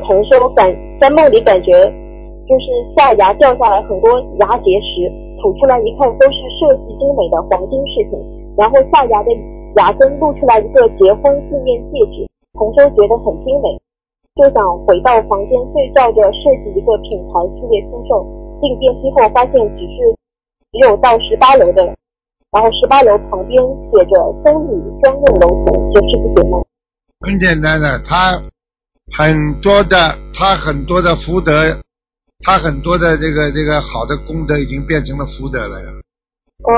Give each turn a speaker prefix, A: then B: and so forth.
A: 同修在梦里感觉就是下牙掉下来很多牙结石，吐出来一看都是设计精美的黄金饰品，然后下牙的牙根露出来一个结婚纪念戒指，同修觉得很精美，就想回到房间对照着设计一个品牌系列出售。进电梯后发现只有到18楼的，然后18楼旁边写着僧侣专用楼层，这是不是吗？
B: 很简单的，他很多的福德，他很多的这个好的功德已经变成了福德了呀。